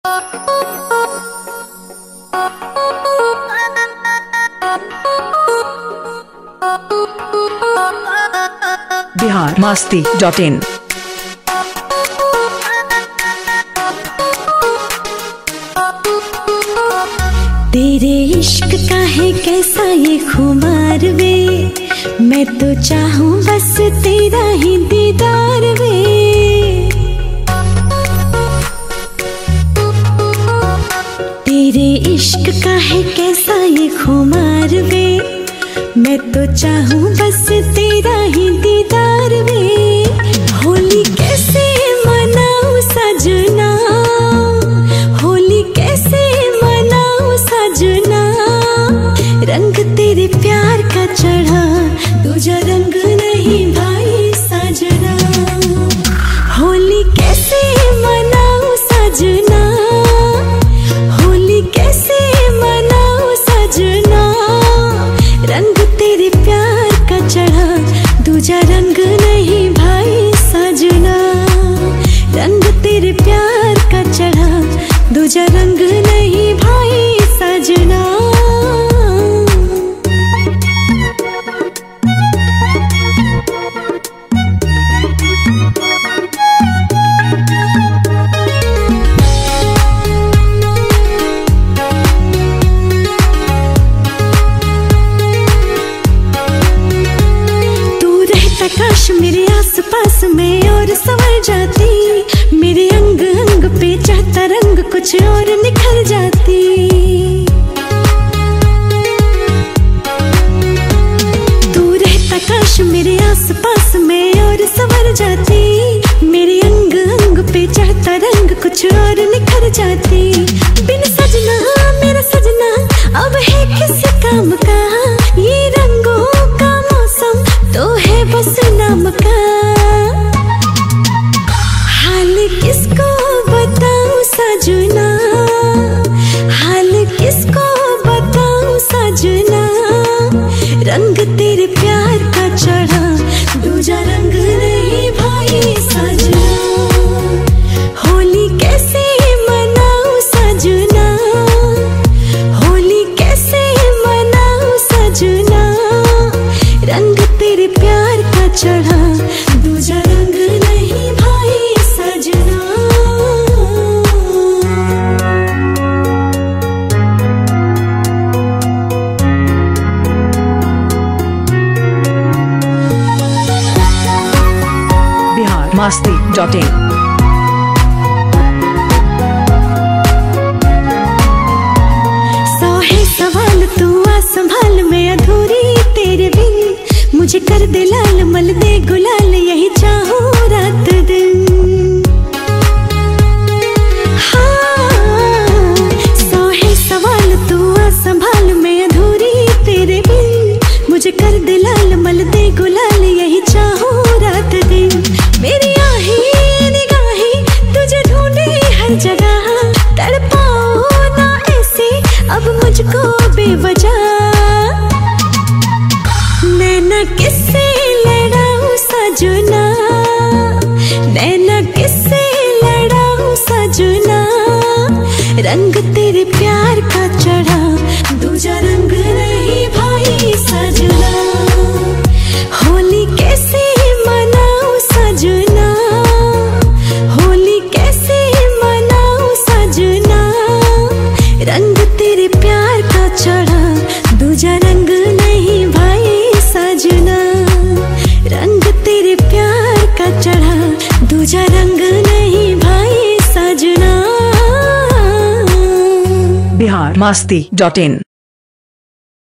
biharmasti.in। तेरे इश्क का है कैसा ये खुमार वे, मैं तो चाहूं बस तेरा ही दीदार वे। तेरे इश्क का है कैसा ये खुमार वे, मैं तो चाहूं बस तेरा ही दीदार वे। होली कैसे मनाऊं सजना, होली कैसे मनाऊं सजना, रंग तेरे प्यार का चढ़ा दूजा रंग नहीं भाई सजना। होली कैसे मनाऊं सजना, होली कैसे मनाऊं सजना, रंग तेरे प्यार का चढ़ा दूजा रंग नहीं भाई सजना। रंग तेरे प्यार का चढ़ा दूजा रंग नहीं भाई सजना। काश मेरे आस पास में और संवर जाती, मेरे अंग अंग पे चाहता रंग कुछ और निखर जाती। तू रहता काश मेरे आस पास में और संवर जाती, मेरे अंग अंग पे चाहता रंग कुछ और निखर जाती। बिन सजना मेरा सजना अब है किस काम का, ये रंगों का मौसम तो है बस नाम का। हाल किसको बताऊं सजना, हाल किसको बताऊं सजना, रंग तेरे प्यार का चढ़ा दूजा रंग नहीं भाई सजना। होली कैसे मनाऊं सजना, होली कैसे मनाऊं सजना, रंग तेरे प्यार का चढ़ा दूजा रंग नहीं भाई सजना। biharmasti.in। सौ है सवाल तू आ संभाल मैं अधूरी तेरे बिन, मुझे कर दे लाल मल दे गुलाल यही चाहूं रात दिन। हाँ सौ है सवाल तू आ संभाल मैं अधूरी तेरे बिन, मुझे कर दे लाल मल दे गुलाल यही चाहूं रात दिन। मेरी आही निगाहें तुझे ढूंढे हर जगह, तड़पाओ ना ऐसे अब मुझको बेवजह। नैना किससे लड़ाऊं सजना, नैना किससे लड़ाऊं सजना, रंग तेरे प्यार का चढ़ा दूजा रंग नहीं भाई सजना। होली कैसे मनाऊं सजना, होली कैसे मनाऊं सजना, रंग तेरे प्यार का चढ़ा दूजा रंग नहीं भाई सजना। रंग तेरे प्यार का चढ़ा दूजा रंग नहीं भाई सजना। biharmasti.in।